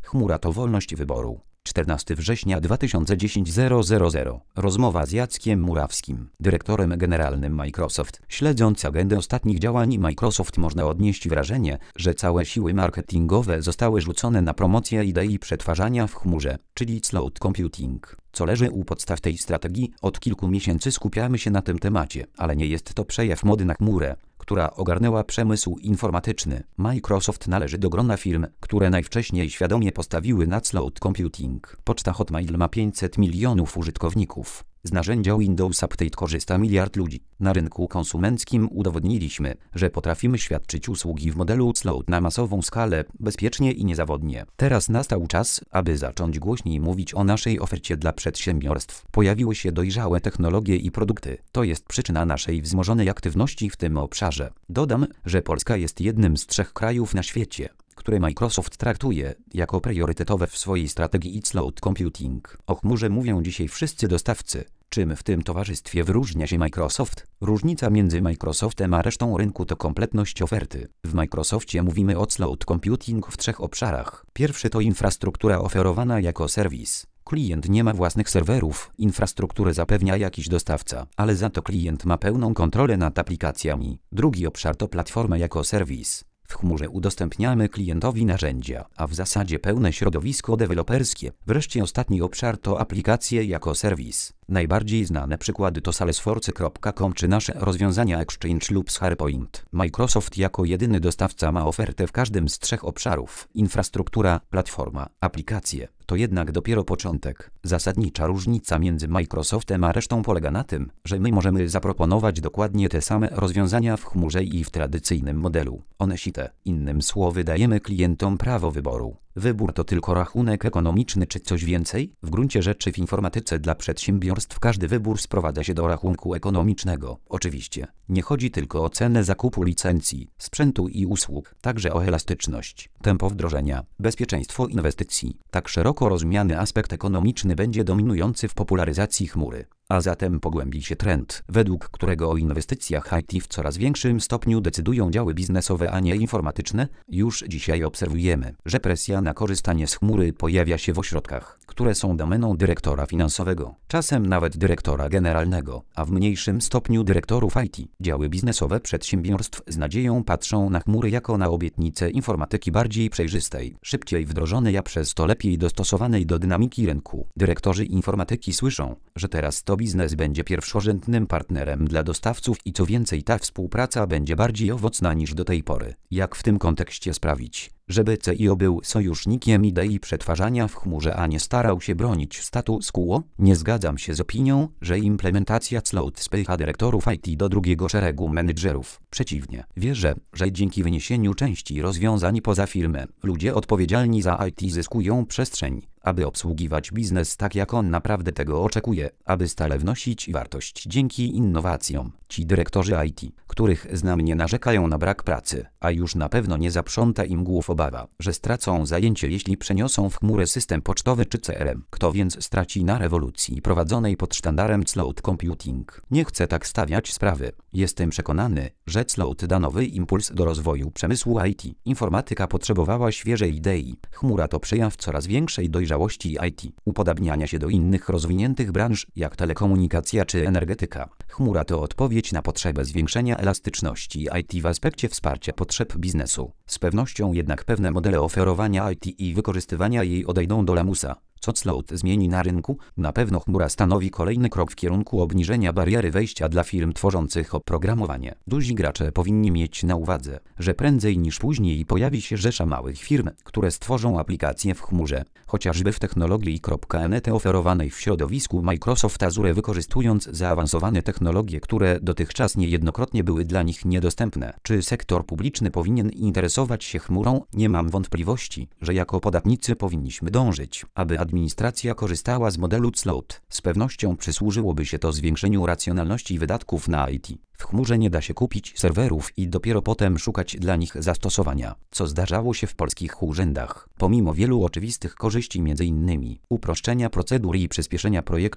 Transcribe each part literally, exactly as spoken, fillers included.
Chmura to wolność wyboru. czternastego września dwa tysiące dziesiątego. Rozmowa z Jackiem Murawskim, dyrektorem generalnym Microsoft. Śledząc agendę ostatnich działań Microsoft, można odnieść wrażenie, że całe siły marketingowe zostały rzucone na promocję idei przetwarzania w chmurze, czyli cloud computing. Co leży u podstaw tej strategii? Od kilku miesięcy skupiamy się na tym temacie, ale nie jest to przejaw mody na chmurę, która ogarnęła przemysł informatyczny. Microsoft należy do grona firm, które najwcześniej świadomie postawiły na cloud computing. Poczta Hotmail ma pięćset milionów użytkowników. Z narzędzia Windows Update korzysta miliard ludzi. Na rynku konsumenckim udowodniliśmy, że potrafimy świadczyć usługi w modelu cloud na masową skalę, bezpiecznie i niezawodnie. Teraz nastał czas, aby zacząć głośniej mówić o naszej ofercie dla przedsiębiorstw. Pojawiły się dojrzałe technologie i produkty. To jest przyczyna naszej wzmożonej aktywności w tym obszarze. Dodam, że Polska jest jednym z trzech krajów na świecie, które Microsoft traktuje jako priorytetowe w swojej strategii cloud computing. O chmurze mówią dzisiaj wszyscy dostawcy. Czym w tym towarzystwie wyróżnia się Microsoft? Różnica między Microsoftem a resztą rynku to kompletność oferty. W Microsoftie mówimy o cloud computing w trzech obszarach. Pierwszy to infrastruktura oferowana jako serwis. Klient nie ma własnych serwerów, infrastrukturę zapewnia jakiś dostawca, ale za to klient ma pełną kontrolę nad aplikacjami. Drugi obszar to platforma jako serwis. W chmurze udostępniamy klientowi narzędzia, a w zasadzie pełne środowisko deweloperskie. Wreszcie ostatni obszar to aplikacje jako serwis. Najbardziej znane przykłady to Salesforce kropka com czy nasze rozwiązania Exchange lub SharePoint. Microsoft jako jedyny dostawca ma ofertę w każdym z trzech obszarów. Infrastruktura, platforma, aplikacje. To jednak dopiero początek. Zasadnicza różnica między Microsoftem a resztą polega na tym, że my możemy zaproponować dokładnie te same rozwiązania w chmurze i w tradycyjnym modelu on-site. Innym słowy, dajemy klientom prawo wyboru. Wybór to tylko rachunek ekonomiczny czy coś więcej? W gruncie rzeczy w informatyce dla przedsiębiorstw każdy wybór sprowadza się do rachunku ekonomicznego. Oczywiście, nie chodzi tylko o cenę zakupu licencji, sprzętu i usług, także o elastyczność, tempo wdrożenia, bezpieczeństwo inwestycji. Tak szeroko rozumiany aspekt ekonomiczny będzie dominujący w popularyzacji chmury. A zatem pogłębi się trend, według którego o inwestycjach I T w coraz większym stopniu decydują działy biznesowe, a nie informatyczne. Już dzisiaj obserwujemy, że presja na korzystanie z chmury pojawia się w ośrodkach, które są domeną dyrektora finansowego, czasem nawet dyrektora generalnego, a w mniejszym stopniu dyrektorów I T. Działy biznesowe przedsiębiorstw z nadzieją patrzą na chmury jako na obietnicę informatyki bardziej przejrzystej, szybciej wdrożonej, a przez to lepiej dostosowanej do dynamiki rynku. Dyrektorzy informatyki słyszą, że teraz to biznes będzie pierwszorzędnym partnerem dla dostawców i co więcej, ta współpraca będzie bardziej owocna niż do tej pory. Jak w tym kontekście sprawić, żeby C I O był sojusznikiem idei przetwarzania w chmurze, a nie starał się bronić status quo? Nie zgadzam się z opinią, że implementacja cloud spycha dyrektorów I T do drugiego szeregu menedżerów. Przeciwnie, wierzę, że dzięki wyniesieniu części rozwiązań poza firmę, ludzie odpowiedzialni za I T zyskują przestrzeń, aby obsługiwać biznes tak, jak on naprawdę tego oczekuje, aby stale wnosić wartość dzięki innowacjom. Ci dyrektorzy I T, których znam, nie narzekają na brak pracy, a już na pewno nie zaprząta im głów obawa, że stracą zajęcie, jeśli przeniosą w chmurę system pocztowy czy C R M. Kto więc straci na rewolucji prowadzonej pod sztandarem cloud computing? Nie chcę tak stawiać sprawy. Jestem przekonany, że cloud da nowy impuls do rozwoju przemysłu I T. Informatyka potrzebowała świeżej idei. Chmura to przejaw coraz większej dojrzałości I T, upodabniania się do innych rozwiniętych branż, jak telekomunikacja czy energetyka. Chmura to odpowiedź na potrzebę zwiększenia elastyczności I T w aspekcie wsparcia potrzeb biznesu. Z pewnością jednak pewne modele oferowania I T i wykorzystywania jej odejdą do lamusa. Co cloud zmieni na rynku? Na pewno chmura stanowi kolejny krok w kierunku obniżenia bariery wejścia dla firm tworzących oprogramowanie. Duzi gracze powinni mieć na uwadze, że prędzej niż później pojawi się rzesza małych firm, które stworzą aplikacje w chmurze, chociażby w technologii .N T oferowanej w środowisku Microsoft Azure, wykorzystując zaawansowane technologie, które dotychczas niejednokrotnie były dla nich niedostępne. Czy sektor publiczny powinien interesować się chmurą? Nie mam wątpliwości, że jako podatnicy powinniśmy dążyć, aby administracja korzystała z modelu cloud. Z pewnością przysłużyłoby się to zwiększeniu racjonalności wydatków na I T. W chmurze nie da się kupić serwerów i dopiero potem szukać dla nich zastosowania, co zdarzało się w polskich urzędach. Pomimo wielu oczywistych korzyści, między innymi uproszczenia procedur i przyspieszenia projektów,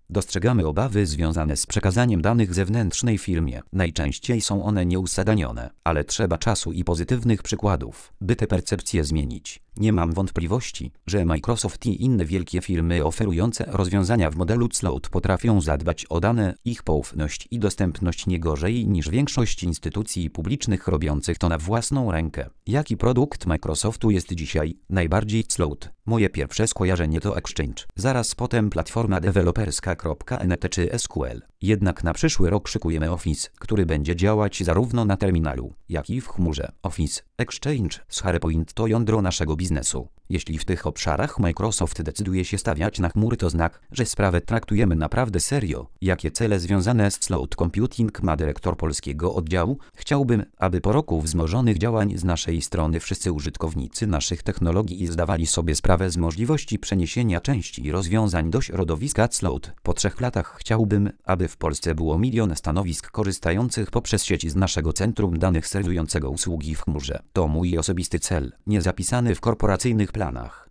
Dostrzegamy obawy związane z przekazaniem danych zewnętrznej firmie. Najczęściej są one nieuzasadnione, ale trzeba czasu i pozytywnych przykładów, by te percepcje zmienić. Nie mam wątpliwości, że Microsoft i inne wielkie firmy oferujące rozwiązania w modelu cloud potrafią zadbać o dane, ich poufność i dostępność nie gorzej niż większość instytucji publicznych robiących to na własną rękę. Jaki produkt Microsoftu jest dzisiaj najbardziej cloud? Moje pierwsze skojarzenie to Exchange, zaraz potem platforma deweloperska.net czy S Q L. Jednak na przyszły rok szykujemy Office, który będzie działać zarówno na terminalu, jak i w chmurze. Office, Exchange, SharePoint to jądro naszego biznesu. Jeśli w tych obszarach Microsoft decyduje się stawiać na chmury, to znak, że sprawę traktujemy naprawdę serio. Jakie cele związane z cloud computing ma dyrektor polskiego oddziału? Chciałbym, aby po roku wzmożonych działań z naszej strony wszyscy użytkownicy naszych technologii zdawali sobie sprawę z możliwości przeniesienia części rozwiązań do środowiska cloud. Po trzech latach chciałbym, aby w Polsce było milion stanowisk korzystających poprzez sieć z naszego centrum danych serwującego usługi w chmurze. To mój osobisty cel, nie zapisany w korporacyjnych planach.